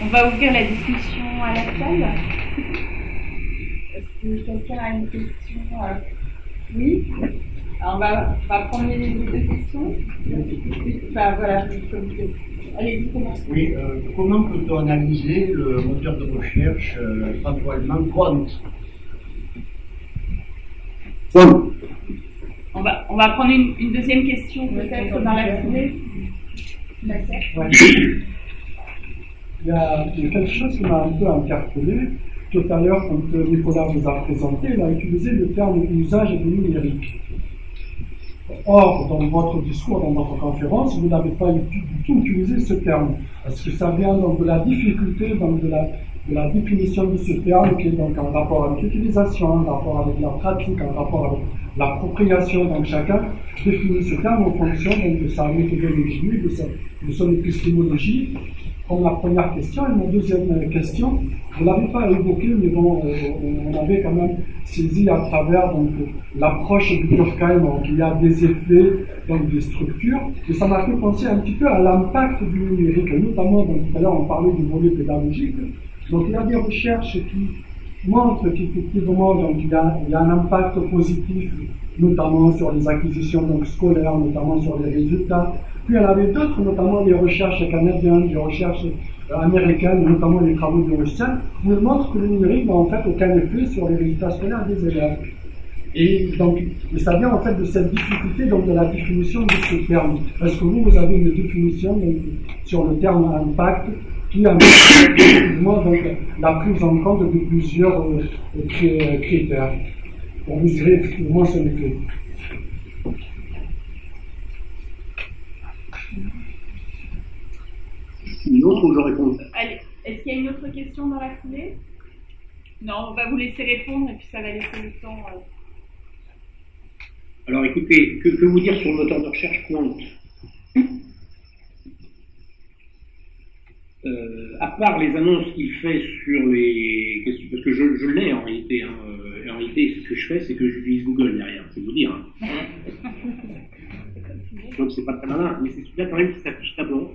On va ouvrir la discussion à la salle. Est-ce que quelqu'un a une question? Oui. Alors on va prendre les deux questions. Enfin voilà. Allez-y, commencez. Oui, comment peut-on analyser le moteur de recherche franco-allemand Quant? On va prendre une deuxième question peut-être dans la foulée. Ouais. Il y a quelque chose qui m'a un peu interpellé. Tout à l'heure, quand Nicolas vous a présenté, il a utilisé le terme usage du numérique. Or, dans votre discours, dans votre conférence, vous n'avez pas du tout utilisé ce terme. Parce que ça vient donc de la difficulté, donc de la définition de ce terme, qui est donc en rapport avec l'utilisation, en rapport avec la pratique, en rapport avec l'appropriation. Donc chacun définit ce terme en fonction donc, de sa méthodologie, de son épistémologie. Comme la première question. Et ma deuxième question, vous ne l'avez pas évoqué, mais bon, on avait quand même saisi à travers donc, l'approche du Durkheim, qu'il y a des effets, donc des structures, et ça m'a fait penser un petit peu à l'impact du numérique, notamment, donc, tout à l'heure on parlait du volet pédagogique, donc il y a des recherches qui montrent qu'effectivement donc, il y a un impact positif, notamment sur les acquisitions donc, scolaires, notamment sur les résultats. Puis il y en avait d'autres, notamment les recherches canadiennes, les recherches américaines, notamment les travaux de Russell, où ils montrent que le numérique n'a en fait aucun effet sur les résultats scolaires des élèves. Et donc, ça vient en fait de cette difficulté donc, de la définition de ce terme. Est-ce que vous avez une définition donc, sur le terme impact qui a effectivement donc, la prise en compte de plusieurs critères pour mesurer effectivement son effet? Une autre où je réponds? Allez, est-ce qu'il y a une autre question dans la foulée? Non, on va vous laisser répondre et puis ça va laisser le temps. Alors écoutez, que vous dire sur le moteur de recherche Quant? À part les annonces qu'il fait sur les questions, parce que je l'ai en réalité, en réalité ce que je fais c'est que j'utilise Google derrière, c'est vous dire. Donc c'est pas très malin, mais c'est celui-là quand même qui s'affiche d'abord.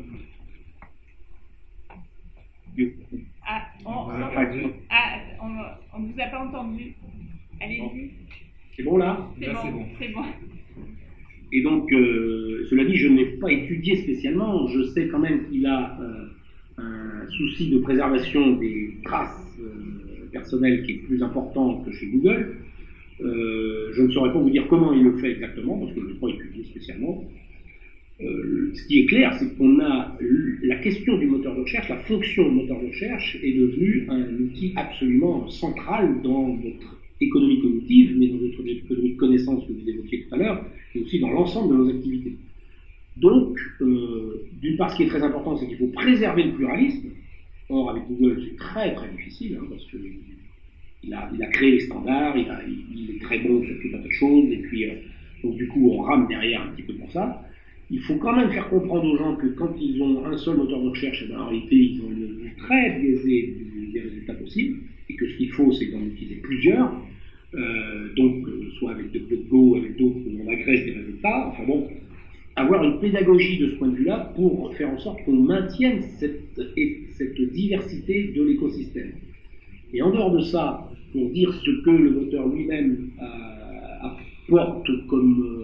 On ne vous a pas entendu. Allez-y. C'est bon là? C'est bon. Et donc, cela dit, je n'ai pas étudié spécialement. Je sais quand même qu'il a un souci de préservation des traces personnelles qui est plus important que chez Google. Je ne saurais pas vous dire comment il le fait exactement, parce que je n'ai pas étudié spécialement. Ce qui est clair, c'est qu'on a la question du moteur de recherche, la fonction du moteur de recherche est devenue un outil absolument central dans notre économie cognitive, mais dans notre économie de connaissance que vous évoquiez tout à l'heure, et aussi dans l'ensemble de nos activités. Donc, d'une part, ce qui est très important, c'est qu'il faut préserver le pluralisme. Or, avec Google, c'est très très difficile, parce qu'il a créé les standards, il est très bon sur tout un tas de choses, et puis, donc du coup, on rame derrière un petit peu pour ça. Il faut quand même faire comprendre aux gens que quand ils ont un seul moteur de recherche, en réalité, ils ont une vue très biaisée des résultats possibles, et que ce qu'il faut, c'est d'en utiliser plusieurs, soit avec DuckDuckGo, avec d'autres où on agrège des résultats. Enfin bon, avoir une pédagogie de ce point de vue-là pour faire en sorte qu'on maintienne cette diversité de l'écosystème. Et en dehors de ça, pour dire ce que le moteur lui-même apporte comme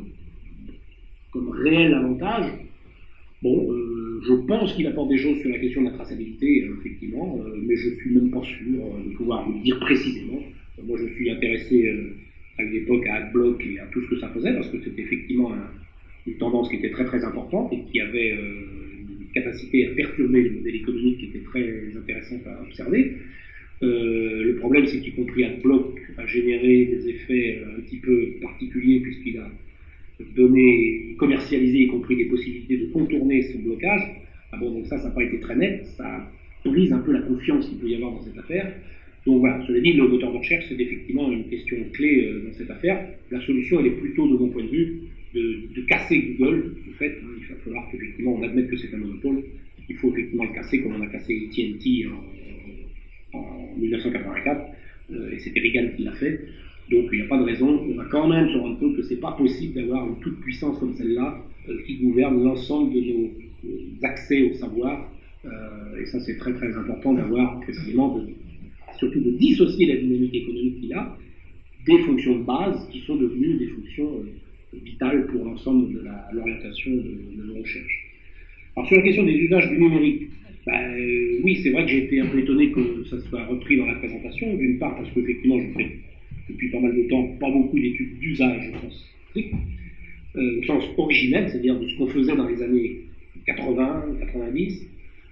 réel avantage, je pense qu'il apporte des choses sur la question de la traçabilité, effectivement, mais je ne suis même pas sûr de pouvoir vous dire précisément. Moi, je suis intéressé à l'époque à AdBlock et à tout ce que ça faisait, parce que c'était effectivement une tendance qui était très très importante et qui avait une capacité à perturber le modèle économique qui était très intéressante à observer. Le problème, c'est qu'y compris AdBlock a généré des effets un petit peu particuliers puisqu'il a commercialisé, y compris des possibilités de contourner ce blocage. Donc ça n'a pas été très net, ça brise un peu la confiance qu'il peut y avoir dans cette affaire. Donc voilà, cela dit, le moteur de recherche, c'est effectivement une question clé dans cette affaire. La solution, elle est plutôt, de mon point de vue, de casser Google. En fait, il va falloir qu'effectivement on admette que c'est un monopole. Il faut effectivement le casser comme on a cassé AT&T en 1984, et c'était Reagan qui l'a fait. Donc il n'y a pas de raison, on va quand même se rendre compte que c'est pas possible d'avoir une toute puissance comme celle-là qui gouverne l'ensemble de nos accès au savoir Et ça, c'est très très important d'avoir précisément, surtout de dissocier la dynamique économique qu'il a des fonctions de base qui sont devenues des fonctions vitales pour l'ensemble de l'orientation de nos recherches. Alors sur la question des usages du numérique, oui, c'est vrai que j'ai été un peu étonné que ça soit repris dans la présentation, d'une part parce qu'effectivement, je fais depuis pas mal de temps pas beaucoup d'études d'usage au sens strict, au sens originel, c'est-à-dire de ce qu'on faisait dans les années 80, 90,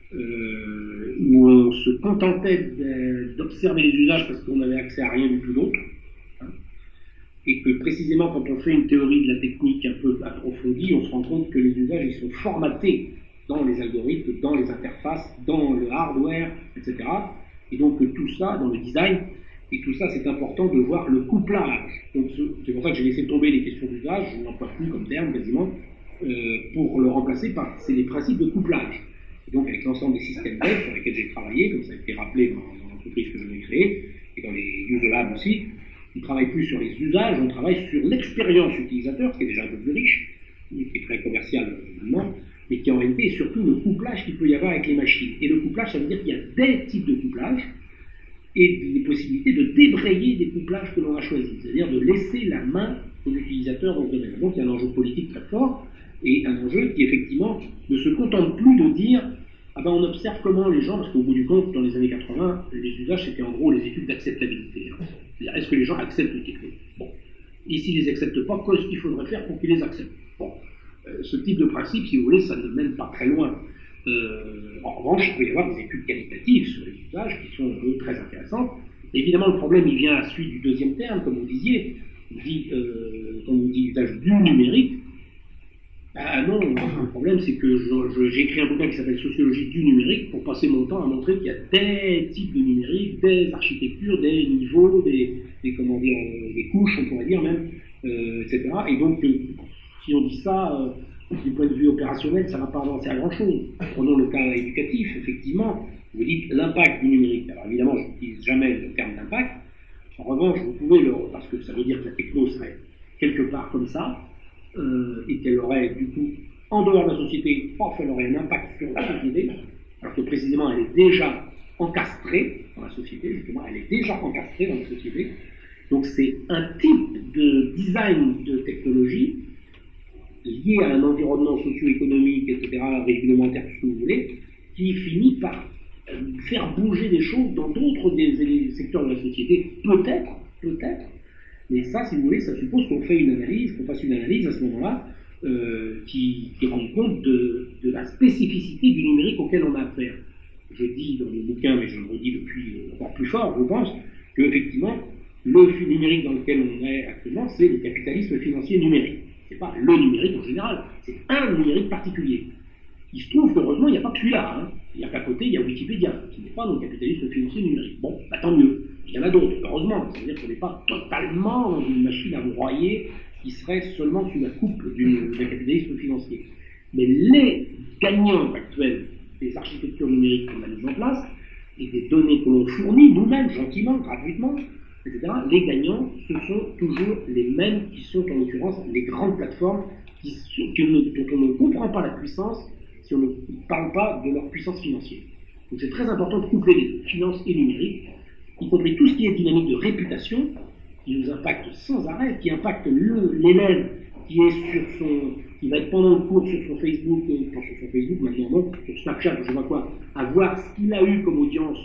où on se contentait d'observer les usages parce qu'on n'avait accès à rien du tout d'autre, hein, et que précisément quand on fait une théorie de la technique un peu approfondie, on se rend compte que les usages ils sont formatés dans les algorithmes, dans les interfaces, dans le hardware, etc. Et donc tout ça, dans le design, et tout ça c'est important de voir le couplage. Donc c'est pour ça que j'ai laissé tomber les questions d'usage, je n'emploie plus comme terme quasiment, pour le remplacer par les principes de couplage. Et donc avec l'ensemble des systèmes web sur lesquels j'ai travaillé, comme ça a été rappelé dans l'entreprise que je vais créer, et dans les user labs aussi, on ne travaille plus sur les usages, on travaille sur l'expérience utilisateur, qui est déjà un peu plus riche, qui est très commercial maintenant, mais qui en réalité est surtout le couplage qu'il peut y avoir avec les machines. Et le couplage, ça veut dire qu'il y a des types de couplage et des possibilités de débrayer des couplages que l'on a choisis, c'est-à-dire de laisser la main aux utilisateurs dans ce domaine. Donc il y a un enjeu politique très fort et un enjeu qui effectivement ne se contente plus de dire ah ben on observe comment les gens, parce qu'au bout du compte, dans les années 80, les usages c'était en gros les études d'acceptabilité. Hein. C'est-à-dire est-ce que les gens acceptent les techniques? Bon. Et s'ils ne les acceptent pas, qu'est-ce qu'il faudrait faire pour qu'ils les acceptent? Bon. Ce type de principe, si vous voulez, ça ne mène pas très loin. En revanche, il peut y avoir des études qualitatives sur les usages qui sont très intéressantes. Évidemment, le problème, il vient à la suite du deuxième terme, comme vous disiez, quand on dit usage du numérique. Non, le problème, c'est que j'ai écrit un bouquin qui s'appelle Sociologie du numérique pour passer mon temps à montrer qu'il y a des types de numérique, des architectures, des niveaux, des couches, on pourrait dire même, etc. Et donc, si on dit ça, du point de vue opérationnel, ça ne va pas avancer à grand-chose. Prenons le cas éducatif, effectivement, vous dites l'impact du numérique. Alors évidemment, je n'utilise jamais le terme d'impact. En revanche, vous pouvez parce que ça veut dire que la techno serait quelque part comme ça, et qu'elle aurait du coup, en dehors de la société, elle aurait un impact sur la société, alors que précisément elle est déjà encastrée dans la société, justement, elle est déjà encastrée dans la société. Donc c'est un type de design de technologie lié à un environnement socio-économique, etc., réglementaire, tout ce que vous voulez, qui finit par faire bouger des choses dans d'autres des secteurs de la société, peut-être, mais ça, si vous voulez, ça suppose qu'on fasse une analyse à ce moment-là, qui rend compte de la spécificité du numérique auquel on a affaire. Je dis dans le bouquin, mais je le redis depuis encore plus fort, je pense, qu'effectivement, le numérique dans lequel on est actuellement, c'est le capitalisme financier numérique. C'est pas le numérique en général, c'est un numérique particulier. Il se trouve qu'heureusement, il n'y a pas que celui-là. Hein. Il n'y a qu'à côté, il y a Wikipédia, qui n'est pas dans le capitalisme financier numérique. Bon, tant mieux. Il y en a d'autres, heureusement. C'est-à-dire qu'on n'est pas totalement dans une machine à broyer qui serait seulement sous la coupe d'un capitalisme financier. Mais les gagnants actuels des architectures numériques qu'on a mises en place et des données que l'on fournit nous-mêmes, gentiment, gratuitement, etc., les gagnants, ce sont toujours les mêmes qui sont en l'occurrence les grandes plateformes dont on ne comprend pas la puissance si on ne parle pas de leur puissance financière. Donc c'est très important de coupler les finances et numérique, y compris tout ce qui est dynamique de réputation, qui nous impacte sans arrêt, qui impacte l'élève qui est qui va être pendant le cours sur son Facebook, maintenant non, sur Snapchat, je sais pas quoi, à voir ce qu'il a eu comme audience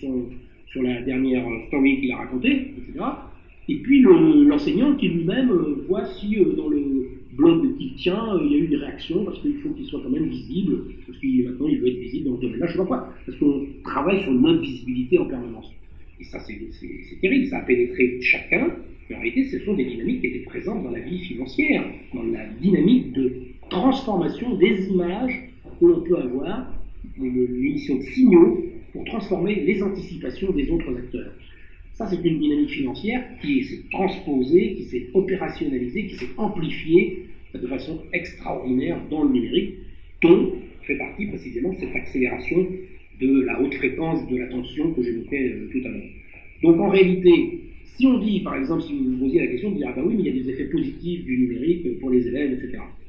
sur la dernière story qu'il a racontée, etc. Et puis l'enseignant qui lui-même voit si dans le blog qu'il tient, il y a eu des réactions, parce qu'il faut qu'il soit quand même visible, parce qu'il maintenant il veut être visible dans ce domaine-là, je sais pas quoi, parce qu'on travaille sur notre visibilité en permanence. Et ça, c'est terrible, ça a pénétré chacun, mais en réalité, ce sont des dynamiques qui étaient présentes dans la vie financière, dans la dynamique de transformation des images que l'on peut avoir, l'émission de signaux, pour transformer les anticipations des autres acteurs. Ça, c'est une dynamique financière qui s'est transposée, qui s'est opérationnalisée, qui s'est amplifiée de façon extraordinaire dans le numérique, dont fait partie précisément cette accélération de la haute fréquence de l'attention que j'évoquais tout à l'heure. Donc en réalité, si on dit, par exemple, si vous vous posiez la question de dire « Ah ben oui, mais il y a des effets positifs du numérique pour les élèves, etc. »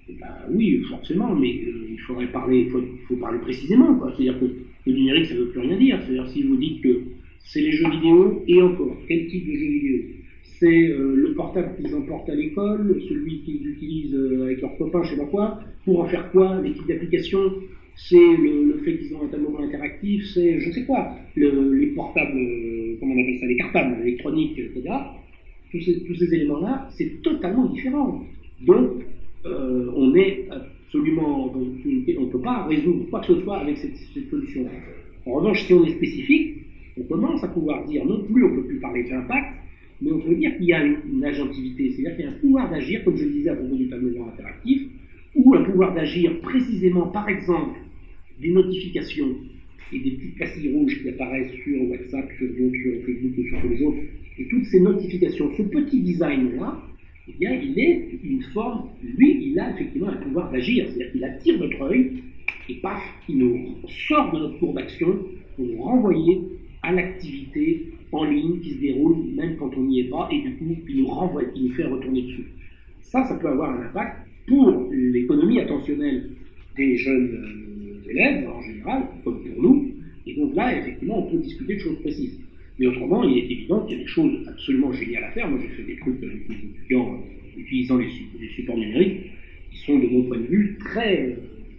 Oui, forcément, mais il faudrait parler, faut parler précisément, quoi. C'est-à-dire que le numérique, ça ne veut plus rien dire. C'est-à-dire si vous dites que c'est les jeux vidéo, et encore, quel type de jeux vidéo? C'est le portable qu'ils emportent à l'école, celui qu'ils utilisent avec leurs copains, je sais pas quoi, pour en faire quoi? Les types d'applications, c'est le fait qu'ils ont un tableau interactif, c'est je sais quoi, les portables, comment on appelle ça, les cartables électroniques, etc. Tous ces éléments-là, c'est totalement différent. Donc, on est absolument dans une unité, on ne peut pas résoudre quoi que ce soit avec cette solution-là. En revanche, si on est spécifique, on commence à pouvoir dire non plus, on ne peut plus parler d'impact, mais on peut dire qu'il y a une agentivité, c'est-à-dire qu'il y a un pouvoir d'agir, comme je le disais à propos du tableau interactif, ou un pouvoir d'agir précisément, par exemple, des notifications et des petites pastilles rouges qui apparaissent sur WhatsApp, sur Facebook ou sur tous les autres, et toutes ces notifications, ce petit design-là, eh bien, il est une forme, lui, il a effectivement un pouvoir d'agir, c'est-à-dire qu'il attire notre œil, et paf, il nous sort de notre cours d'action pour nous renvoyer à l'activité en ligne qui se déroule même quand on n'y est pas, et du coup, il nous renvoie, il nous fait retourner dessus. Ça peut avoir un impact pour l'économie attentionnelle des jeunes élèves, en général, comme pour nous, et donc là, effectivement, on peut discuter de choses précises. Mais autrement, il est évident qu'il y a des choses absolument géniales à faire. Moi, j'ai fait des trucs avec les étudiants utilisant les supports numériques qui sont, de mon point de vue, très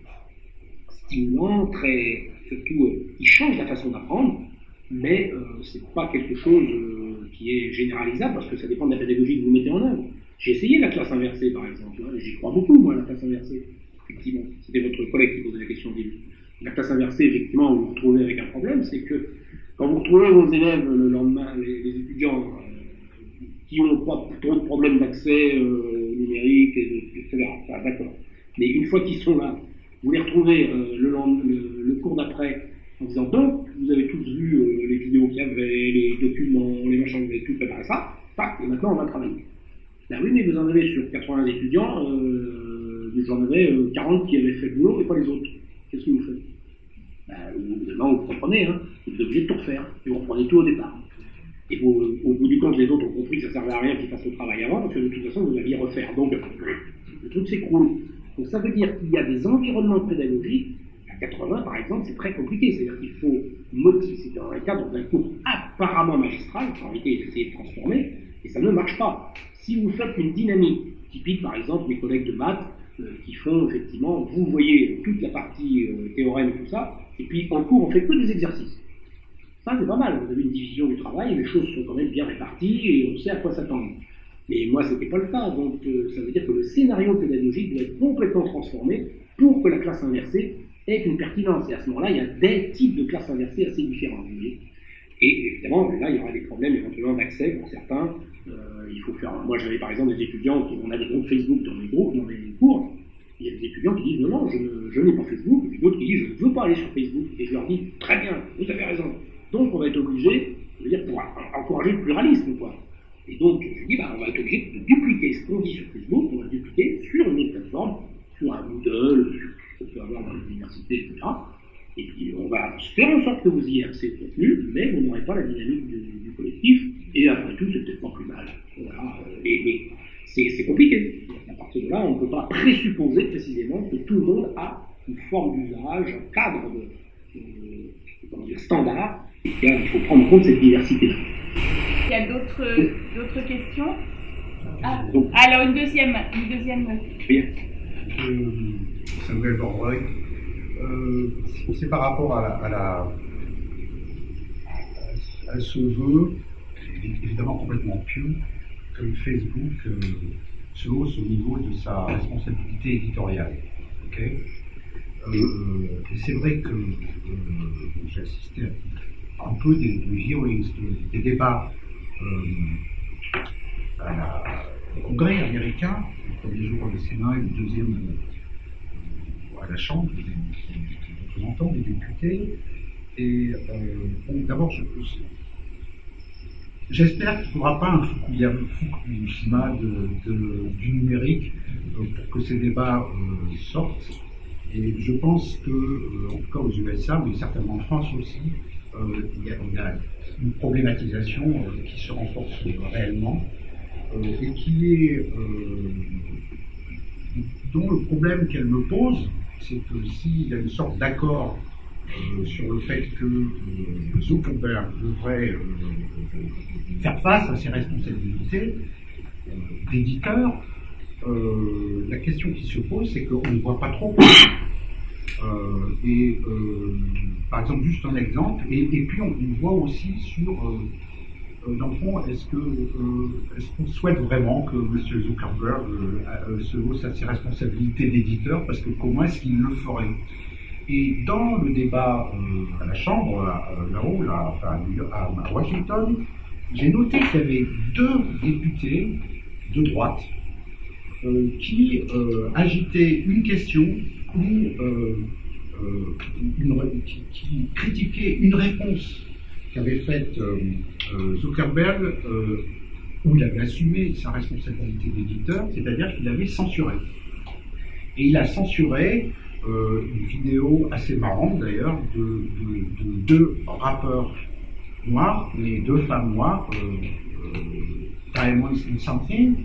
stimulants, très, surtout, qui changent la façon d'apprendre, mais c'est pas quelque chose qui est généralisable parce que ça dépend de la pédagogie que vous mettez en œuvre. J'ai essayé la classe inversée, par exemple. Hein, j'y crois beaucoup, moi, la classe inversée. Effectivement, c'était votre collègue qui posait la question au début. La classe inversée, effectivement, vous vous retrouvez avec un problème, c'est que quand vous retrouvez vos élèves le lendemain, les étudiants qui n'ont pas trop de problèmes d'accès numérique, etc., d'accord. Mais une fois qu'ils sont là, vous les retrouvez le cours d'après en disant donc, vous avez tous vu les vidéos qu'il y avait, les documents, les machins, vous avez tout préparé ça, tac, et maintenant on va travailler. Ben oui, mais vous en avez sur 80 étudiants, j'en avais 40 qui avaient fait le boulot et pas les autres. Qu'est-ce que vous faites? Évidemment, vous comprenez, hein, vous êtes obligé de tout refaire, et vous reprenez tout au départ. Et au bout du compte, les autres ont compris que ça ne servait à rien qu'ils fassent le travail avant, parce que de toute façon, vous alliez refaire. Donc, le truc s'écroule. Donc, ça veut dire qu'il y a des environnements pédagogiques, à 80 par exemple, c'est très compliqué. C'est-à-dire qu'il faut motiver, c'est dans le cadre d'un cours apparemment magistral, en réalité, il essayer de transformer, et ça ne marche pas. Si vous faites une dynamique, typique par exemple, mes collègues de maths, qui font effectivement, vous voyez toute la partie théorème et tout ça, et puis en cours on fait que des exercices. Ça c'est pas mal, vous avez une division du travail, les choses sont quand même bien réparties et on sait à quoi s'attendre. Mais moi c'était pas le cas, donc ça veut dire que le scénario pédagogique doit être complètement transformé pour que la classe inversée ait une pertinence. Et à ce moment-là, il y a des types de classes inversées assez différents. Vous voyez. Et évidemment, là il y aura des problèmes éventuellement d'accès pour certains. Il faut faire. Moi, j'avais par exemple des étudiants on a des groupes Facebook dans mes cours. Il y a des étudiants qui disent non, je n'ai pas Facebook, et puis d'autres qui disent je ne veux pas aller sur Facebook. Et je leur dis très bien, vous avez raison. Donc, on va être obligé, je veux dire, pour encourager le pluralisme, quoi. Et donc, je dis, on va être obligé de dupliquer ce qu'on dit sur Facebook, on va le dupliquer sur une autre plateforme, sur un Moodle, sur ce qu'on peut avoir dans les universités, etc. Et puis, on va faire en sorte que vous ayez accès au contenu, mais vous n'aurez pas la dynamique du collectif. Et après tout, c'est peut-être pas plus mal. Voilà. Mais c'est compliqué. À partir de là, on ne peut pas présupposer précisément que tout le monde a une forme d'usage, un cadre de standard. Et il faut prendre en compte cette diversité-là. Il y a d'autres questions? Alors, une deuxième. Bien. Samuel Borbreuil. C'est par rapport à ce vœu, évidemment complètement pieux, que Facebook se hausse au niveau de sa responsabilité éditoriale. Okay, et c'est vrai que j'ai assisté à un peu des hearings, des débats au Congrès américain, le premier jour au Sénat et le deuxième à la Chambre des représentants, des députés. Et d'abord, j'espère qu'il ne faudra pas un Fukushima du numérique pour que ces débats sortent. Et je pense que, en tout cas aux USA, mais certainement en France aussi, il y a une problématisation qui se renforce réellement et qui est dont le problème qu'elle me pose, c'est que s'il y a une sorte d'accord sur le fait que Zuckerberg devrait faire face à ses responsabilités d'éditeur, la question qui se pose, c'est qu'on ne voit pas trop. Par exemple, juste un exemple, et puis on voit aussi sur, dans le fond, est-ce qu'on souhaite vraiment que M. Zuckerberg se hausse à ses responsabilités d'éditeur, parce que comment est-ce qu'il le ferait? Et dans le débat à la Chambre, là-haut, à Washington, j'ai noté qu'il y avait 2 députés de droite qui agitaient une question qui critiquait une réponse qu'avait faite Zuckerberg, où il avait assumé sa responsabilité d'éditeur, c'est-à-dire qu'il avait censuré. Et il a censuré une vidéo assez marrante d'ailleurs de 2 rappeurs noirs, les 2 femmes noires, Diamonds and Something,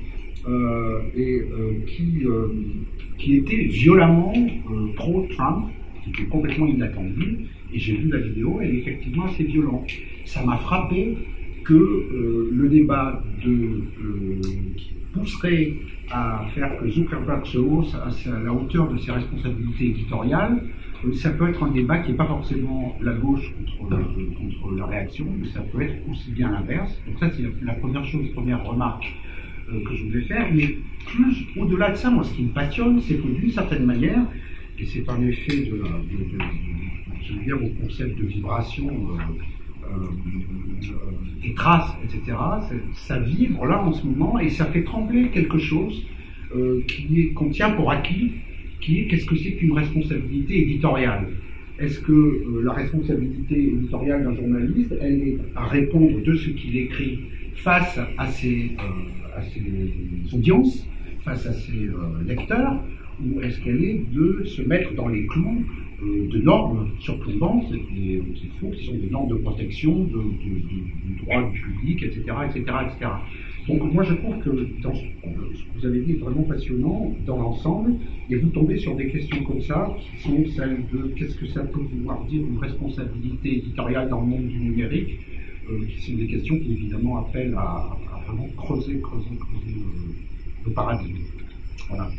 qui étaient violemment pro-Trump, qui était complètement inattendu. Et j'ai vu la vidéo, elle est effectivement assez violente. Ça m'a frappé que le débat qui pousserait à faire que Zuckerberg se hausse à la hauteur de ses responsabilités éditoriales, ça peut être un débat qui n'est pas forcément la gauche contre la réaction, mais ça peut être aussi bien l'inverse. Donc ça, c'est la première remarque que je voulais faire. Mais plus au-delà de ça, moi, ce qui me passionne, c'est que d'une certaine manière, et c'est un effet j'aime bien vos concepts de vibration, des traces, etc. Ça vibre là en ce moment et ça fait trembler quelque chose qu'on tient pour acquis, qui est qu'est-ce que c'est qu'une responsabilité éditoriale? Est-ce que la responsabilité éditoriale d'un journaliste, elle est à répondre de ce qu'il écrit face à ses audiences, face à ses lecteurs, ou est-ce qu'elle est de se mettre dans les clous de normes surplombantes, qu'il faut, qui sont des normes de protection du droit du public, etc., etc., etc. Donc moi je trouve que ce que vous avez dit est vraiment passionnant dans l'ensemble, et vous tombez sur des questions comme ça, qui sont celles de qu'est-ce que ça peut vouloir dire une responsabilité éditoriale dans le monde du numérique, qui sont des questions qui évidemment appellent à vraiment creuser le paradigme. Voilà.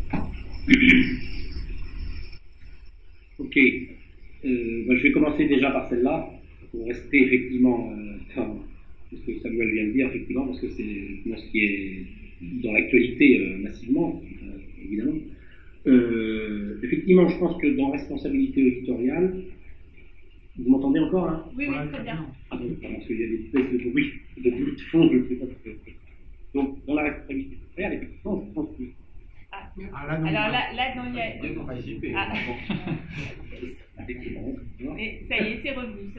Ok, je vais commencer déjà par celle-là, pour rester effectivement dans ce que Samuel vient de dire, effectivement, parce que c'est ce qui est dans l'actualité massivement, évidemment. Effectivement, je pense que dans responsabilité éditoriale, vous m'entendez encore là? Oui, très bien. Ah bon, parce qu'il y a des espèces de bruit de fond, je ne sais pas ce que c'est. Donc, dans la responsabilité éditoriale, effectivement, je pense que Alors là, non, il y a. Mais ça y est, c'est revenu.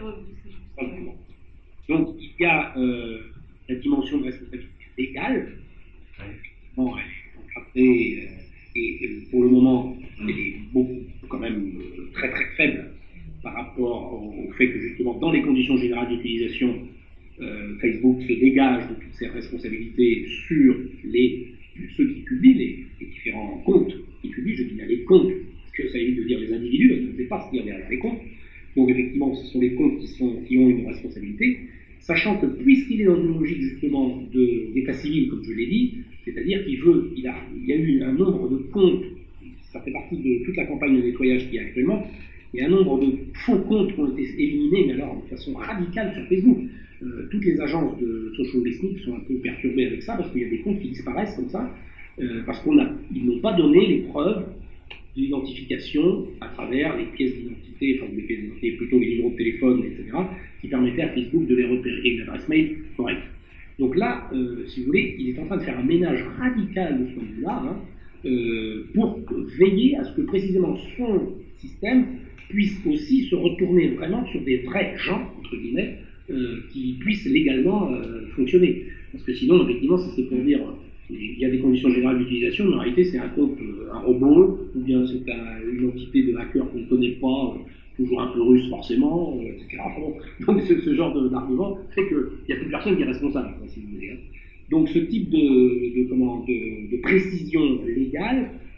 Donc, il y a la dimension de responsabilité légale. Bon, et pour le moment, elle est beaucoup, quand même, très très faible par rapport au fait que, justement, dans les conditions générales d'utilisation, Facebook se dégage de toutes ses responsabilités sur ceux qui publient les différents comptes qui publient, je dis bien les comptes, parce que ça évite de dire les individus, parce qu'on ne sait pas ce qu'il y a derrière les comptes. Donc effectivement, ce sont les comptes qui ont une responsabilité, sachant que puisqu'il est dans une logique justement d'état civil, comme je l'ai dit, c'est-à-dire qu'il y a eu un nombre de comptes, ça fait partie de toute la campagne de nettoyage qu'il y a actuellement, il y a un nombre de faux comptes qui ont été éliminés, mais alors de façon radicale sur Facebook. Toutes les agences de social listening sont un peu perturbées avec ça, parce qu'il y a des comptes qui disparaissent comme ça, parce qu'ils n'ont pas donné les preuves d'identification à travers les pièces d'identité, enfin les pièces d'identité, plutôt les numéros de téléphone, etc., qui permettaient à Facebook de les repérer, une adresse mail correcte. Donc là, si vous voulez, il est en train de faire un ménage radical de ce point de vue-là, pour veiller à ce que précisément son système puisse aussi se retourner vraiment sur des vrais gens, entre guillemets, qui puissent légalement fonctionner. Parce que sinon, effectivement, si c'est pour dire il y a des conditions générales d'utilisation, mais en réalité, c'est un compte, un robot, ou bien c'est une entité de hacker qu'on ne connaît pas, toujours un peu russe forcément, etc. Donc ce genre d'argument fait qu'il n'y a plus personne qui est responsable, si vous voulez. Donc ce type de précision légale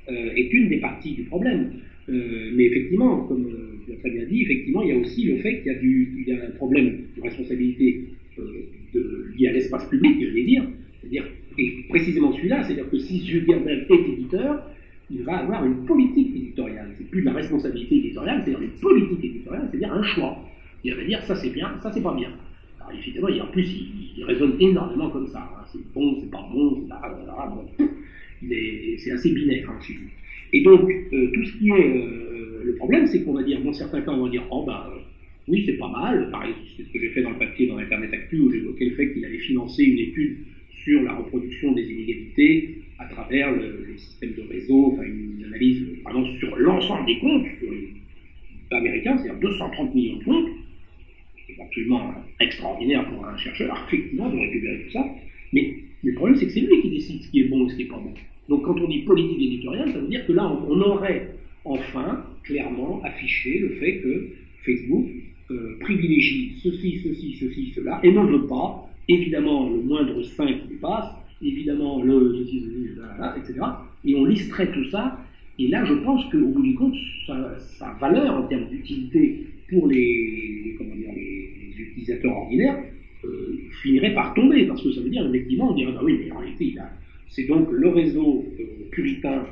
est une des parties du problème. Mais effectivement, comme tu as très bien dit, effectivement, il y a aussi le fait qu'il y a un problème de responsabilité lié à l'espace public, je vais dire, c'est-à-dire, et précisément celui-là, c'est-à-dire que si Zuckerberg est éditeur, il va avoir une politique éditoriale. C'est plus de la responsabilité éditoriale, c'est-à-dire une politique éditoriale, c'est-à-dire un choix. Il va dire ça c'est bien, ça c'est pas bien. Alors évidemment, en plus, il raisonne énormément comme ça. Hein. C'est bon, c'est pas bon, bon. C'est assez binaire. Hein, et donc, tout ce qui est le problème, c'est qu'on va dire, dans certains cas, on va dire, oh ben, oui, c'est pas mal. Pareil, c'est ce que j'ai fait dans le papier dans Internet Actu, où j'évoquais le fait qu'il allait financer une étude sur la reproduction des inégalités à travers les systèmes de réseau, enfin une analyse vraiment sur l'ensemble des comptes américains, c'est-à-dire 230 millions de comptes. C'est absolument extraordinaire pour un chercheur, effectivement, de récupérer tout ça. Mais le problème, c'est que c'est lui qui décide ce qui est bon et ce qui n'est pas bon. Donc quand on dit politique éditoriale, ça veut dire que là, on aurait enfin clairement affiché le fait que Facebook privilégie ceci, cela, et ne veut pas, évidemment, le moindre 5 qui passe, évidemment, ceci, etc. Et on listerait tout ça, et là, je pense qu'au bout du compte, sa valeur en termes d'utilité pour les utilisateurs ordinaires finirait par tomber, parce que ça veut dire, effectivement, on dirait, bah oui, mais en réalité, c'est donc le réseau puritain,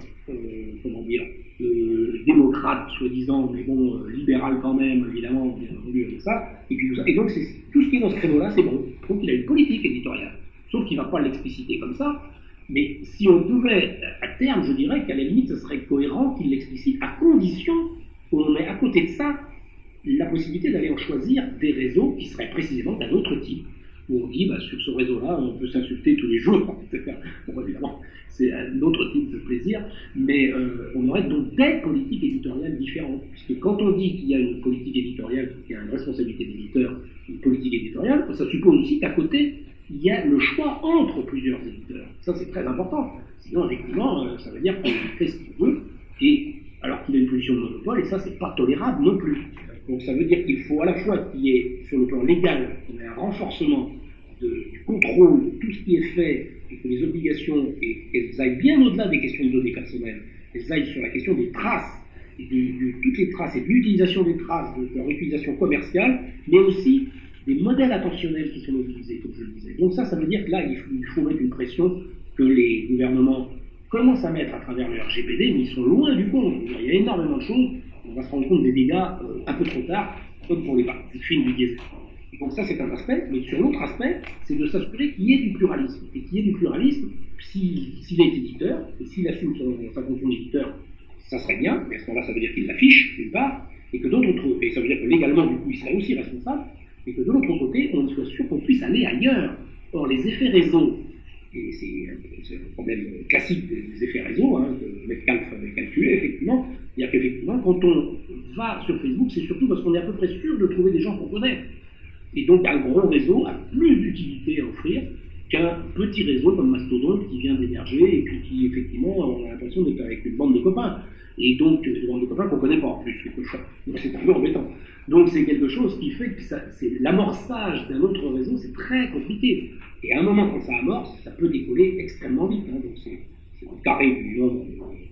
démocrate, soi-disant, mais bon, libéral quand même, évidemment, bien entendu, avec ça, et puis tout ça. Et donc, tout ce qui est dans ce créneau-là, c'est bon. Donc, il a une politique éditoriale. Sauf qu'il ne va pas l'expliciter comme ça, mais si on pouvait, à terme, je dirais qu'à la limite, ce serait cohérent qu'il l'explicite, à condition qu'on ait à côté de ça la possibilité d'aller en choisir des réseaux qui seraient précisément d'un autre type. Où on dit, bah, sur ce réseau-là, on peut s'insulter tous les jours, etc. Bon, évidemment, c'est un autre type de plaisir, mais on aurait donc des politiques éditoriales différentes. Puisque quand on dit qu'il y a une politique éditoriale, qu'il y a une responsabilité d'éditeur, une politique éditoriale, ça suppose aussi qu'à côté, il y a le choix entre plusieurs éditeurs. Ça, c'est très important. Sinon, effectivement, ça veut dire qu'il fait ce qu'il veut, et alors qu'il a une position de monopole, et ça, c'est pas tolérable non plus. Donc ça veut dire qu'il faut à la fois qu'il y ait, sur le plan légal, qu'on ait un renforcement du contrôle de tout ce qui est fait, et que les obligations, et qu'elles aillent bien au-delà des questions de données personnelles, elles aillent sur la question des traces, et de toutes les traces, et de l'utilisation des traces, de leur utilisation commerciale, mais aussi des modèles attentionnels qui sont mobilisés, comme je le disais. Donc ça veut dire que là, il faut mettre une pression que les gouvernements commencent à mettre à travers le RGPD, mais ils sont loin du compte. Il y a énormément de choses, on va se rendre compte des dégâts un peu trop tard, comme pour les parties fines du diesel. Et donc ça, c'est un aspect, mais sur l'autre aspect, c'est de s'assurer qu'il y ait du pluralisme. Et qu'il y ait du pluralisme, s'il est éditeur, et s'il assume sa fonction d'éditeur, ça serait bien, mais à ce moment-là, ça veut dire qu'il l'affiche, d'une part, et que d'autre côté, et ça veut dire que légalement, du coup, il serait aussi responsable, et que de l'autre côté, on soit sûr qu'on puisse aller ailleurs. Or, les effets réseau, et c'est un problème classique des effets réseau, hein, que Metcalfe avait calculé, effectivement, c'est-à-dire qu'effectivement, quand on va sur Facebook, c'est surtout parce qu'on est à peu près sûr de trouver des gens qu'on connaît. Et donc, un gros réseau a plus d'utilité à offrir qu'un petit réseau comme Mastodon qui vient d'émerger et puis qui, effectivement, on a l'impression d'être avec une bande de copains. Et donc, des bandes de copains qu'on ne connaît pas en plus. C'est un peu embêtant. Donc, c'est quelque chose qui fait que c'est l'amorçage d'un autre réseau, c'est très compliqué. Et à un moment, quand ça amorce, ça peut décoller extrêmement vite. Hein. Donc, c'est le carré du nombre.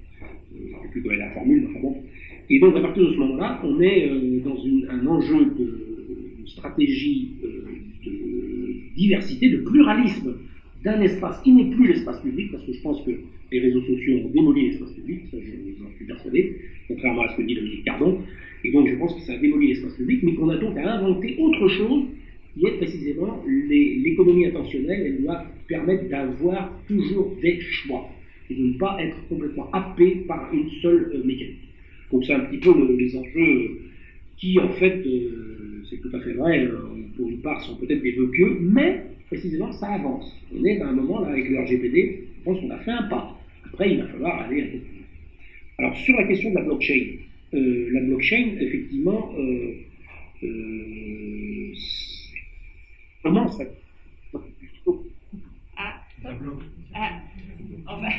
Je ne sais plus quelle est la formule, enfin bon. Et donc, à partir de ce moment-là, on est dans un enjeu de stratégie de diversité, de pluralisme d'un espace qui n'est plus l'espace public, parce que je pense que les réseaux sociaux ont démoli l'espace public, ça j'en suis persuadé, contrairement à ce que dit Dominique Cardon, et donc je pense que ça a démoli l'espace public, mais qu'on a donc à inventer autre chose, qui est précisément l'économie attentionnelle. Elle doit permettre d'avoir toujours des choix, et de ne pas être complètement happé par une seule mécanique. Donc c'est un petit peu les enjeux qui, en fait, c'est tout à fait vrai, pour une part, sont peut-être des vœux pieux, mais précisément, ça avance. On est à un moment, là, avec le RGPD, je pense qu'on a fait un pas. Après, il va falloir aller un peu plus vite. Alors, sur la question de la blockchain, effectivement, comment ça... Enfin...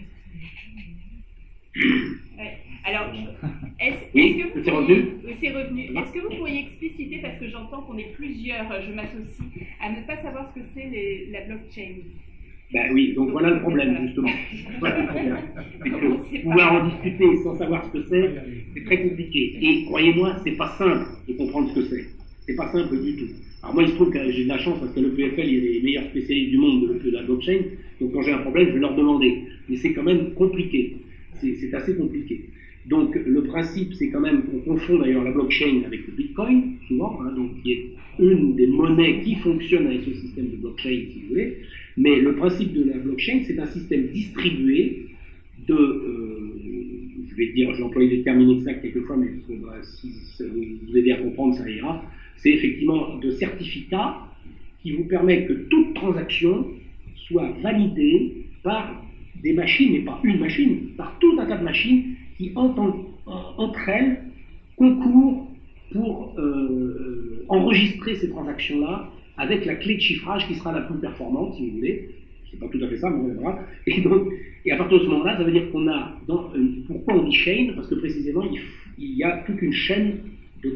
Ouais. Alors, est-ce que c'est revenu. C'est revenu. Est-ce que vous pourriez expliciter, parce que j'entends qu'on est plusieurs, je m'associe, à ne pas savoir ce que c'est la blockchain. Ben oui, donc voilà le problème, justement. Voilà le problème. C'est que pouvoir en discuter sans savoir ce que c'est très compliqué. Et croyez-moi, c'est pas simple de comprendre ce que c'est. C'est pas simple du tout. Alors moi, il se trouve que j'ai de la chance parce que le PFL, il y a les meilleurs spécialistes du monde de la blockchain. Donc quand j'ai un problème, je vais leur demander. Mais c'est quand même compliqué. C'est assez compliqué. Donc le principe, c'est quand même qu'on confond d'ailleurs la blockchain avec le Bitcoin, souvent, hein, donc qui est une des monnaies qui fonctionne avec ce système de blockchain, si vous voulez. Mais le principe de la blockchain, c'est un système distribué de, je vais dire, j'ai employé des termes inexacts quelquefois, mais si ça vous aide à comprendre, ça ira. C'est effectivement de certificats qui vous permettent que toute transaction soit validée par des machines, mais pas une machine, par tout un tas de machines qui, entre elles, concourent pour enregistrer ces transactions-là avec la clé de chiffrage qui sera la plus performante, si vous voulez. C'est pas tout à fait ça, mais on verra. Et à partir de ce moment-là, ça veut dire qu'on a, pourquoi on dit chain? Parce que précisément, il y a toute une chaîne de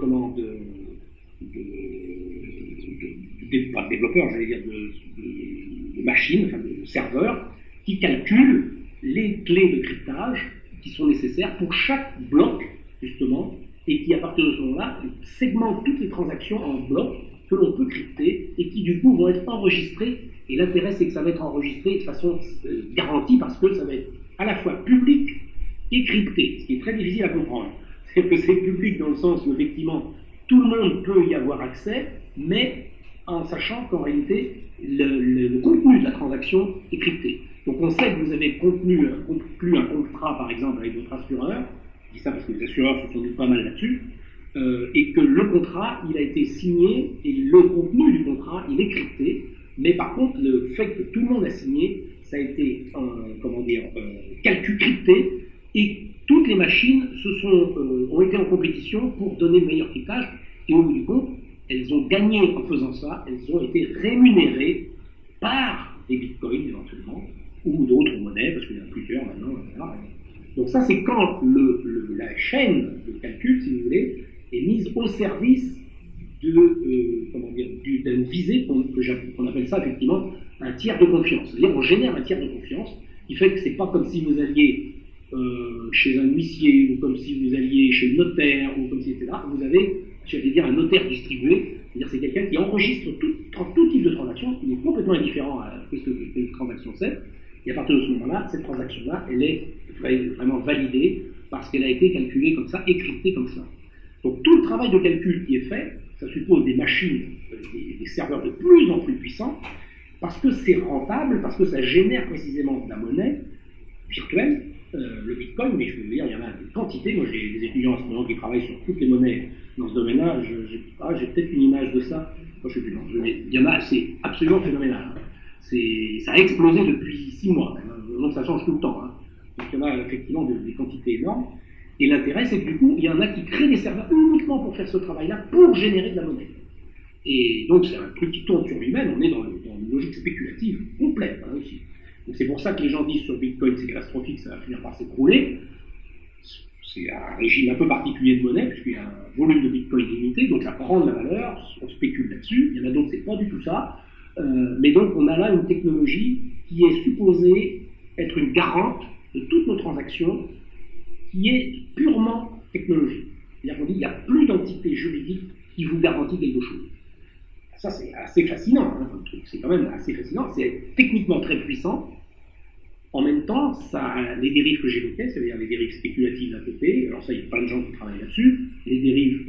pas de développeurs, j'allais dire, de machines, enfin de serveurs, qui calculent les clés de cryptage qui sont nécessaires pour chaque bloc, justement, et qui, à partir de ce moment-là, segmentent toutes les transactions en blocs que l'on peut crypter et qui, du coup, vont être enregistrés. Et l'intérêt, c'est que ça va être enregistré de façon garantie parce que ça va être à la fois public et crypté, ce qui est très difficile à comprendre. C'est que c'est public dans le sens où, effectivement, tout le monde peut y avoir accès, mais en sachant qu'en réalité, le contenu de la transaction est crypté. Donc on sait que vous avez conclu un contrat, par exemple, avec votre assureur, je dis ça parce que les assureurs se sont dit pas mal là-dessus, et que le contrat, il a été signé, et le contenu du contrat, il est crypté, mais par contre, le fait que tout le monde a signé, ça a été, crypté, et toutes les machines ont été en compétition pour donner le meilleur cryptage, et au bout du compte, elles ont gagné en faisant ça, elles ont été rémunérées par des bitcoins éventuellement, ou d'autres monnaies, parce qu'il y en a plusieurs maintenant, etc. Donc ça, c'est quand la chaîne de calcul, si vous voulez, est mise au service d'une visée qu'on appelle ça effectivement un tiers de confiance. C'est-à-dire qu'on génère un tiers de confiance qui fait que c'est pas comme si vous alliez chez un huissier, ou comme si vous alliez chez le notaire, ou comme si, etc. Vous avez, j'allais dire, un notaire distribué, c'est-à-dire c'est quelqu'un qui enregistre tout type de transaction, qui est complètement indifférent à ce que une transaction c'est, et à partir de ce moment-là, cette transaction-là, elle est vraiment validée parce qu'elle a été calculée comme ça, écryptée comme ça. Donc tout le travail de calcul qui est fait, ça suppose des machines, des serveurs de plus en plus puissants, parce que c'est rentable, parce que ça génère précisément de la monnaie virtuelle, le Bitcoin, mais je peux vous dire, il y en a des quantités. Moi, j'ai des étudiants en ce moment qui travaillent sur toutes les monnaies dans ce domaine-là. J'ai peut-être une image de ça. Moi, je sais plus, non, il y en a, c'est absolument phénoménal. Hein. Ça a explosé depuis 6 mois, même, hein. Donc ça change tout le temps. Hein. Donc il y en a effectivement des quantités énormes. Et l'intérêt, c'est que du coup, il y en a qui créent des serveurs uniquement pour faire ce travail-là, pour générer de la monnaie. Et donc c'est un truc qui tourne sur lui-même. On est dans une logique spéculative complète, hein, aussi. Donc c'est pour ça que les gens disent sur Bitcoin c'est catastrophique, ça va finir par s'écrouler. C'est un régime un peu particulier de monnaie, puisqu'il y a un volume de Bitcoin limité, donc ça prend de la valeur, on spécule là-dessus. Il y en a d'autres, c'est pas du tout ça. Mais donc on a là une technologie qui est supposée être une garante de toutes nos transactions, qui est purement technologique. C'est-à-dire qu'on dit qu'il n'y a plus d'entité juridique qui vous garantit quelque chose. Ça, c'est assez fascinant, hein, comme truc. C'est quand même assez fascinant. C'est techniquement très puissant. En même temps, ça a les dérives que j'évoquais, c'est-à-dire les dérives spéculatives d'un côté. Alors ça, il y a plein de gens qui travaillent là-dessus. Les dérives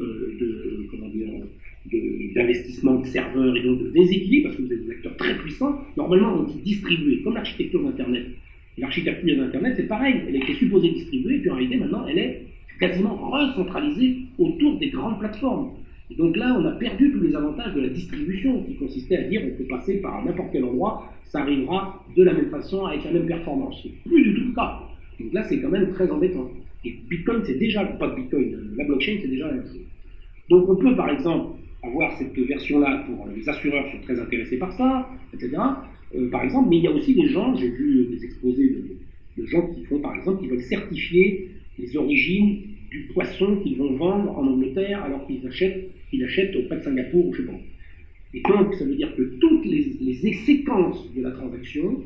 d'investissement de serveurs et donc de déséquilibre, parce que vous avez des acteurs très puissants. Normalement, on dit distribuer, comme l'architecture d'Internet. Et l'architecture d'Internet, c'est pareil. Elle était supposée distribuer, et puis en réalité, maintenant, elle est quasiment recentralisée autour des grandes plateformes. Et donc là, on a perdu tous les avantages de la distribution, qui consistait à dire on peut passer par n'importe quel endroit, ça arrivera de la même façon, avec la même performance. C'est plus du tout le cas. Donc là, c'est quand même très embêtant. Et Bitcoin, c'est déjà, pas Bitcoin, la blockchain, c'est déjà la même chose. Donc on peut, par exemple, avoir cette version-là pour les assureurs qui sont très intéressés par ça, etc. Par exemple, mais il y a aussi des gens, j'ai vu des exposés de gens qui font, par exemple, qui veulent certifier les origines du poisson qu'ils vont vendre en Angleterre alors qu'ils achètent auprès de Singapour ou je sais pas. Et donc, ça veut dire que toutes les séquences de la transaction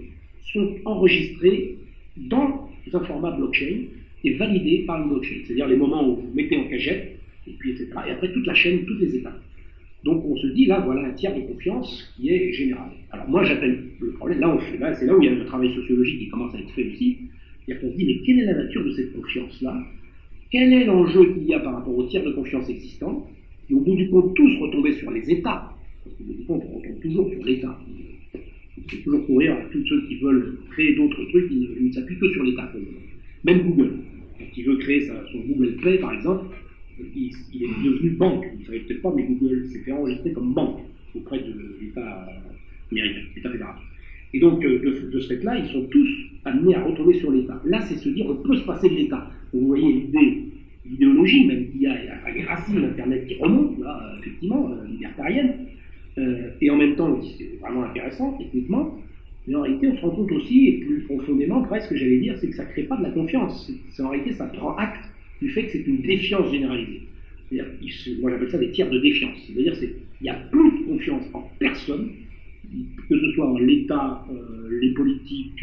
sont enregistrés dans un format blockchain et validés par une blockchain. C'est-à-dire les moments où vous mettez en cagette, et puis etc. Et après toute la chaîne, toutes les étapes. Donc on se dit, là, voilà un tiers de confiance qui est général. Alors moi, j'appelle le problème, là, c'est là où il y a un travail sociologique qui commence à être fait aussi. C'est-à-dire qu'on se dit, mais quelle est la nature de cette confiance-là? Quel est l'enjeu qu'il y a par rapport au tiers de confiance existant? Et au bout du compte, tous retomber sur les États. Parce qu'au bout du compte, on retombe toujours sur l'État. Il faut toujours courir à tous ceux qui veulent créer d'autres trucs, ils ne s'appuient que sur l'État. Même Google. Quand il veut créer son Google Pay, par exemple, il est devenu banque. Vous ne savez peut-être pas, mais Google s'est fait enregistrer comme banque auprès de l'État américain, l'État fédéral. Et donc, de ce fait-là, ils sont tous amenés à retomber sur l'État. Là, c'est se dire, on peut se passer de l'État. Vous voyez l'idéologie même qu'il y a les racines d'Internet qui remontent, là, effectivement, libertarienne. Et en même temps, c'est vraiment intéressant, techniquement. Mais en réalité, on se rend compte aussi, et plus profondément, presque, j'allais dire, c'est que ça ne crée pas de la confiance. En réalité, ça prend acte du fait que c'est une défiance généralisée. C'est-à-dire, moi j'appelle ça des tiers de défiance. C'est-à-dire qu'il n'y a plus de confiance en personne, que ce soit en l'État, les politiques,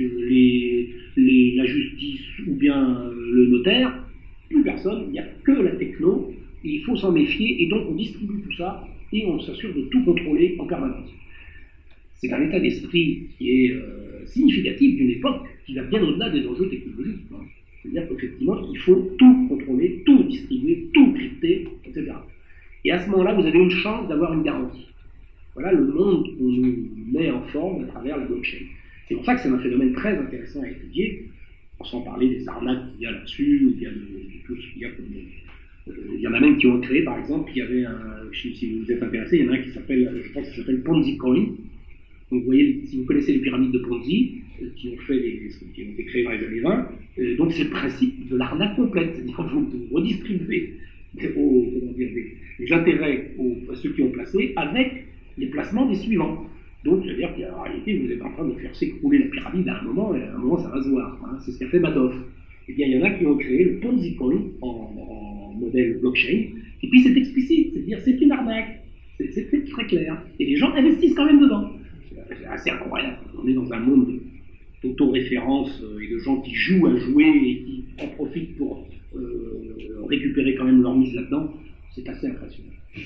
la justice ou bien le notaire, plus personne, il n'y a que la techno, et il faut s'en méfier, et donc on distribue tout ça, et on s'assure de tout contrôler en permanence. C'est un état d'esprit qui est significatif d'une époque qui va bien au-delà des enjeux technologiques. Hein. C'est-à-dire qu'effectivement, il faut tout contrôler, tout distribuer, tout crypter, etc. Et à ce moment-là, vous avez une chance d'avoir une garantie. Voilà le monde qu'on nous met en forme à travers la blockchain. C'est pour ça que c'est un phénomène très intéressant à étudier, sans parler des arnaques qu'il y a là-dessus, ou bien de tout ce qu'il y a comme... il y en a même qui ont créé, par exemple, il y avait si vous êtes intéressé, il y en a un qui s'appelle, je crois que ça s'appelle Ponzi Coin. Donc vous voyez, si vous connaissez les pyramides de Ponzi, qui ont été créées dans les années 20, donc c'est le principe de l'arnaque complète, c'est-à-dire que vous redistribuez les intérêts à ceux qui ont placé avec les placements des suivants. Donc c'est-à-dire qu'en réalité, vous êtes en train de faire s'écrouler la pyramide à un moment, et à un moment ça va se voir. Hein, c'est ce qu'a fait Madoff. Eh bien, il y en a qui ont créé le Ponzi Coin en modèle blockchain, et puis c'est explicite, c'est-à-dire c'est une arnaque, c'est très clair, et les gens investissent quand même dedans. C'est assez incroyable. On est dans un monde d'autoréférence et de gens qui jouent à jouer et qui en profitent pour récupérer quand même leur mise là-dedans. C'est assez impressionnant.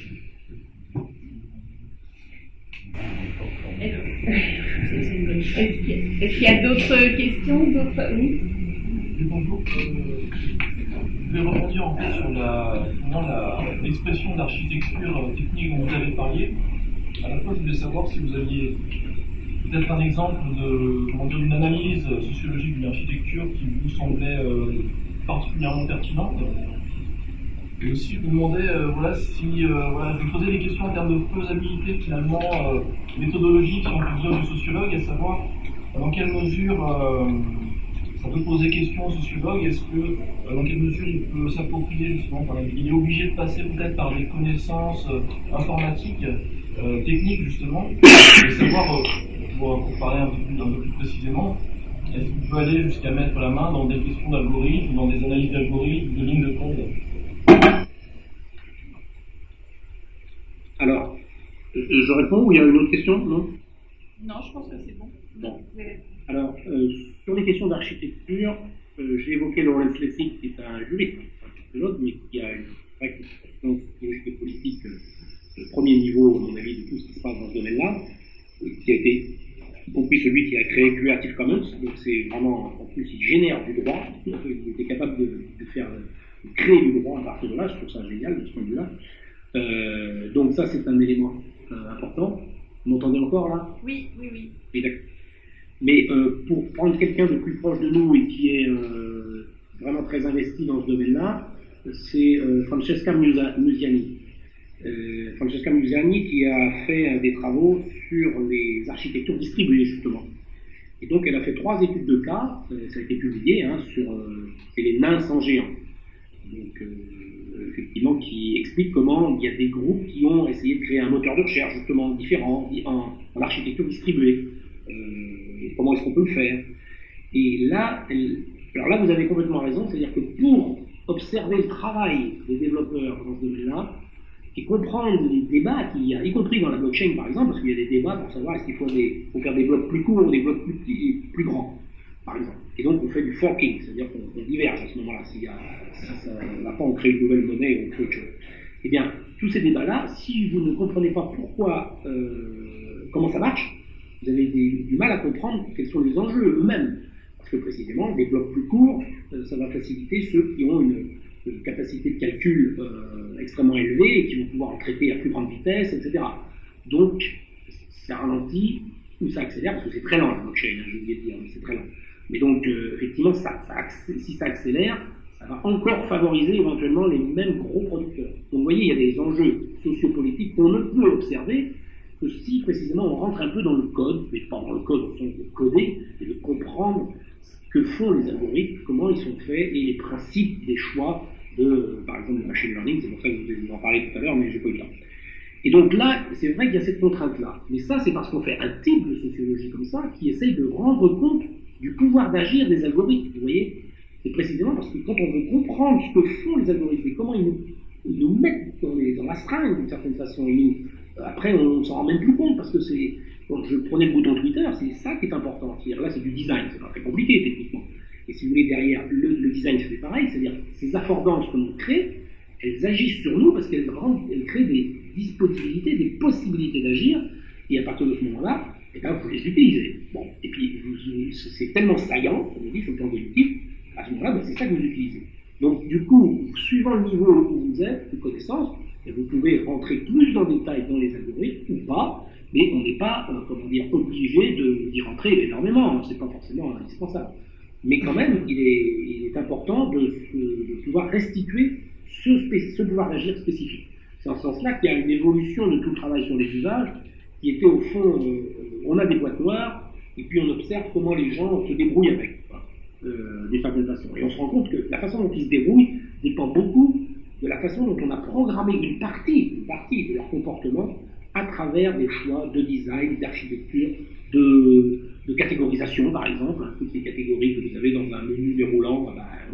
Est-ce qu'il y a d'autres questions? Oui. Bonjour. Je vais rebondir en fait sur l'expression d'architecture technique dont vous avez parlé. À la fois, je voulais savoir si vous aviez peut-être un exemple d'une analyse sociologique d'une architecture qui vous semblait particulièrement pertinente. Et aussi, je vous demandais je vous posais des questions en termes de faisabilité finalement méthodologique, si on peut dire, du sociologue, à savoir dans quelle mesure ça peut poser question au sociologue, est-ce que dans quelle mesure il peut s'approprier justement, il est obligé de passer peut-être par des connaissances informatiques, techniques justement, et savoir, pour parler un peu plus précisément, est-ce qu'il peut aller jusqu'à mettre la main dans des questions d'algorithmes, dans des analyses d'algorithmes, de lignes de code? Alors, je réponds ou il y a une autre question? Non, je pense que c'est bon. Bon. Alors, sur les questions d'architecture, j'ai évoqué Lawrence Lessig, qui est un juriste, un sociologue, mais qui a une vraie compétence sociologique et politique de premier niveau, à mon avis, de tout ce qui se passe dans ce domaine-là, qui a été, y compris celui qui a créé Creative Commons, donc c'est vraiment, en plus, il génère du droit, il était capable de créer du droit à partir de là, je trouve ça génial de ce point de vue-là. Donc ça, c'est un élément important. Vous m'entendez encore là? Oui. Oui, d'accord. Mais pour prendre quelqu'un de plus proche de nous et qui est vraiment très investi dans ce domaine-là, c'est Francesca Musiani. Francesca Musiani qui a fait des travaux sur les architectures distribuées, justement. Et donc elle a fait 3 études de cas, ça a été publié, sur les nains sans géants. Donc effectivement, qui explique comment il y a des groupes qui ont essayé de créer un moteur de recherche, justement, différent, en architecture distribuée. Comment est-ce qu'on peut le faire? Et là, alors là, vous avez complètement raison, c'est-à-dire que pour observer le travail des développeurs dans ce domaine-là, et comprendre les débats qu'il y a, y compris dans la blockchain par exemple, parce qu'il y a des débats pour savoir est-ce qu'il faut faire des blocs plus courts ou des blocs plus petits, plus grands, par exemple. Et donc on fait du forking, c'est-à-dire qu'on diverge à ce moment-là. Si on crée une nouvelle monnaie ou on crée autre chose. Eh bien, tous ces débats-là, si vous ne comprenez pas pourquoi, comment ça marche, vous avez du mal à comprendre quels sont les enjeux eux-mêmes. Parce que précisément, des blocs plus courts, ça va faciliter ceux qui ont une capacité de calcul extrêmement élevée et qui vont pouvoir en traiter à plus grande vitesse, etc. Donc, ça ralentit ou ça accélère, parce que c'est très lent la blockchain, je vous l'ai dit, mais c'est très lent. Mais donc, effectivement, si ça accélère, ça va encore favoriser éventuellement les mêmes gros producteurs. Donc, vous voyez, il y a des enjeux sociopolitiques qu'on ne peut observer que si précisément on rentre un peu dans le code, mais pas dans le code au sens de coder, et de comprendre ce que font les algorithmes, comment ils sont faits et les principes des choix de, par exemple, le machine learning. C'est pour ça que je vous en parlais tout à l'heure, mais je n'ai pas eu le temps. Et donc là, c'est vrai qu'il y a cette contrainte-là. Mais ça, c'est parce qu'on fait un type de sociologie comme ça qui essaye de rendre compte du pouvoir d'agir des algorithmes. Vous voyez, c'est précisément parce que quand on veut comprendre ce que font les algorithmes et comment ils nous mettent dans la stringue d'une certaine façon, après on ne s'en rend même plus compte parce que quand je prenais le bouton Twitter, c'est ça qui est important. C'est-à-dire là, c'est du design, c'est pas très compliqué techniquement. Et si vous voulez, derrière le design, c'est pareil, c'est-à-dire ces affordances que l'on crée, elles agissent sur nous parce qu'elles créent des disponibilités, des possibilités d'agir, et à partir de ce moment-là, eh bien, vous les utilisez. Bon, et puis c'est tellement saillant, comme on dit sur le plan cognitif, à ce moment-là, c'est ça que vous utilisez. Donc du coup, suivant le niveau où vous êtes de connaissance, vous pouvez rentrer plus dans le détail dans les algorithmes ou pas, mais on n'est pas, obligé d'y rentrer énormément, c'est pas forcément indispensable. Mais quand même, il est important de pouvoir restituer ce pouvoir d'agir spécifique. C'est en ce sens-là qu'il y a une évolution de tout le travail sur les usages, qui était au fond, on a des boîtes noires, et puis on observe comment les gens se débrouillent avec, des certaines façons. Et on se rend compte que la façon dont ils se débrouillent dépend beaucoup de la façon dont on a programmé une partie de leur comportement à travers des choix de design, d'architecture, de catégorisation, par exemple, toutes les catégories que vous avez dans un menu déroulant,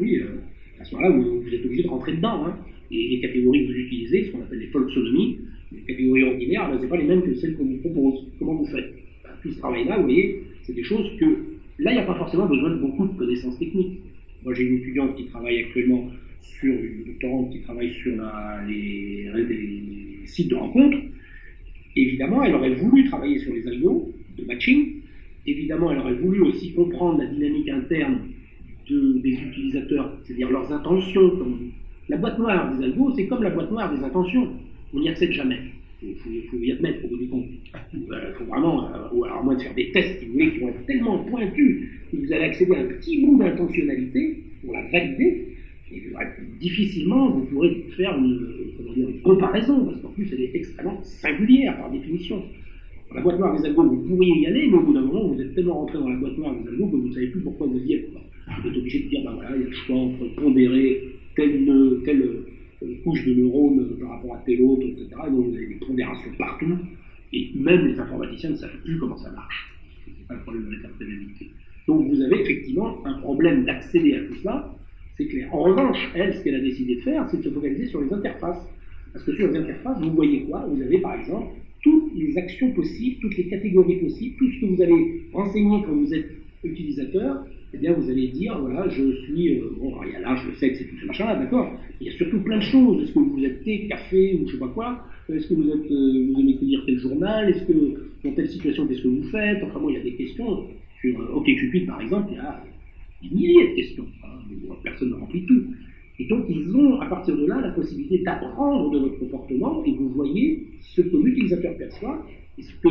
à ce moment-là, vous êtes obligé de rentrer dedans. Et les catégories que vous utilisez, ce qu'on appelle les folksonomies, les catégories ordinaires, ce n'est pas les mêmes que celles qu'on vous propose. Comment vous faites? Tout ce travail-là, vous voyez, c'est des choses que, là, il n'y a pas forcément besoin de beaucoup de connaissances techniques. Moi, j'ai une étudiante qui travaille actuellement sur une doctorante qui travaille sur les sites de rencontres. Évidemment, elle aurait voulu travailler sur les algos de matching. Évidemment, elle aurait voulu aussi comprendre la dynamique interne des utilisateurs, c'est-à-dire leurs intentions. La boîte noire des algos, c'est comme la boîte noire des intentions. On n'y accède jamais. Il faut y admettre au bout du compte. Il faut vraiment, ou alors à moins de faire des tests, si vous voulez, qui vont être tellement pointus que vous allez accéder à un petit bout d'intentionnalité pour la valider. Et difficilement vous pourrez faire une comparaison, parce qu'en plus elle est extrêmement singulière par définition. Dans la boîte noire des algos, vous pourriez y aller, mais au bout d'un moment, vous êtes tellement rentré dans la boîte noire des algos que vous ne savez plus pourquoi vous y êtes. Vous êtes obligé de dire, il y a le choix entre pondérer telle couche de neurones par rapport à telle autre, etc. Et donc vous avez des pondérations partout, et même les informaticiens ne savent plus comment ça marche. C'est pas le problème de l'interprétabilité. Donc vous avez effectivement un problème d'accéder à tout cela. C'est clair. En revanche, elle, ce qu'elle a décidé de faire, c'est de se focaliser sur les interfaces. Parce que sur les interfaces, vous voyez quoi? Vous avez par exemple toutes les actions possibles, toutes les catégories possibles, tout ce que vous allez renseigner quand vous êtes utilisateur, eh bien vous allez dire, voilà, je suis, il y a l'âge, le sexe et tout ce machin-là, d'accord. Il y a surtout plein de choses. Est-ce que vous êtes thé, café ou je sais pas quoi? Est-ce que vous aimez lire tel journal? Est-ce que dans telle situation, qu'est-ce que vous faites? Enfin bon, il y a des questions. Sur OkCupid, par exemple, il y a des milliers de questions. Personne ne remplit tout. Et donc, ils ont, à partir de là, la possibilité d'apprendre de votre comportement, et vous voyez ce que l'utilisateur perçoit et ce que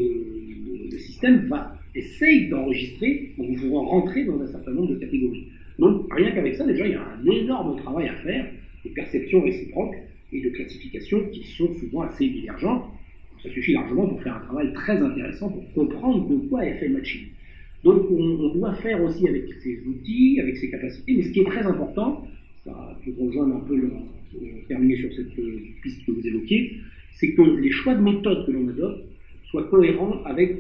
le système essaye d'enregistrer en vous faisant rentrer dans un certain nombre de catégories. Donc, rien qu'avec ça, déjà, il y a un énorme travail à faire de perception réciproque et de classification qui sont souvent assez divergentes. Ça suffit largement pour faire un travail très intéressant pour comprendre de quoi est fait le matching. Donc on doit faire aussi avec ces outils, avec ces capacités, mais ce qui est très important, ça peut rejoindre un peu terminer sur cette piste que vous évoquiez, c'est que les choix de méthode que l'on adopte soient cohérents avec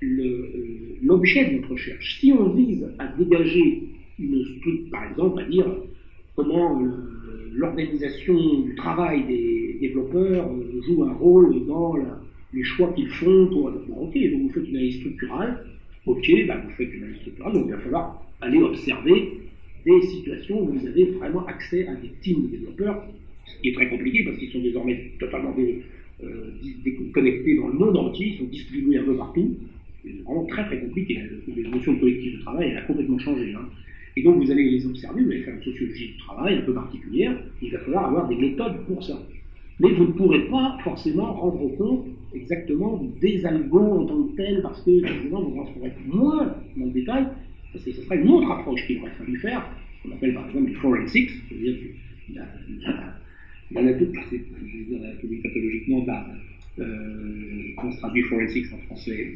l'objet de notre recherche. Si on vise à dégager une structure, par exemple, à dire comment l'organisation du travail des développeurs joue un rôle dans les choix qu'ils font pour ok, donc vous faites une analyse structurale, ok, bah vous faites une analyse structurale, donc il va falloir aller observer des situations où vous avez vraiment accès à des teams de développeurs, ce qui est très compliqué parce qu'ils sont désormais totalement déconnectés dans le monde entier, ils sont distribués un peu partout, c'est vraiment très très compliqué. La notion de collectif de travail, elle a complètement changé. Hein. Et donc vous allez les observer, vous allez faire une sociologie du travail un peu particulière, il va falloir avoir des méthodes pour ça. Mais vous ne pourrez pas forcément rendre compte exactement des algos en tant que tels, parce que évidemment vous rentrerez moins dans le détail, parce que ce sera une autre approche qu'il aurait fallu faire, ce qu'on appelle par exemple du forensics, c'est-à-dire l'anatomie pathologiquement comment se traduit forensics en français,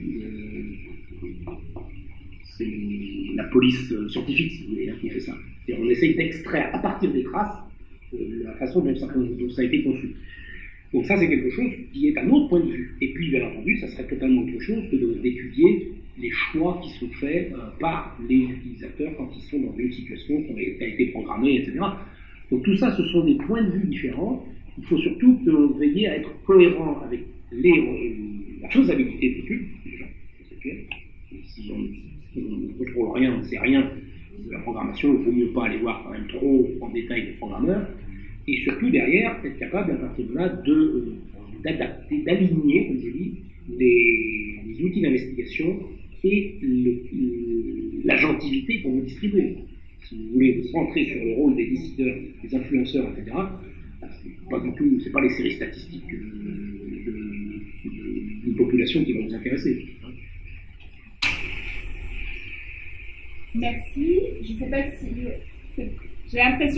c'est la police scientifique, si vous voulez, qui fait ça. C'est-à-dire on essaye d'extraire à partir des traces la façon dont ça a été conçu. Donc ça, c'est quelque chose qui est un autre point de vue. Et puis, bien entendu, ça serait totalement autre chose que d'étudier les choix qui sont faits par les utilisateurs quand ils sont dans une situation qui a été programmée, etc. Donc tout ça, ce sont des points de vue différents. Il faut surtout que l'on veille à être cohérent avec la faisabilité de l'étude, déjà, c'est clair. Si on ne contrôle rien, on ne sait rien de la programmation, il ne vaut mieux pas aller voir quand même trop en détail les programmeurs. Et surtout, derrière, être capable, à partir de là, d'adapter, d'aligner, comme je dis, les outils d'investigation et l'agentivité pour vous distribuer. Si vous voulez vous centrer sur le rôle des décideurs, des influenceurs, etc., c'est pas les séries statistiques d'une population qui va vous intéresser. Merci. Je ne sais pas si... J'ai l'impression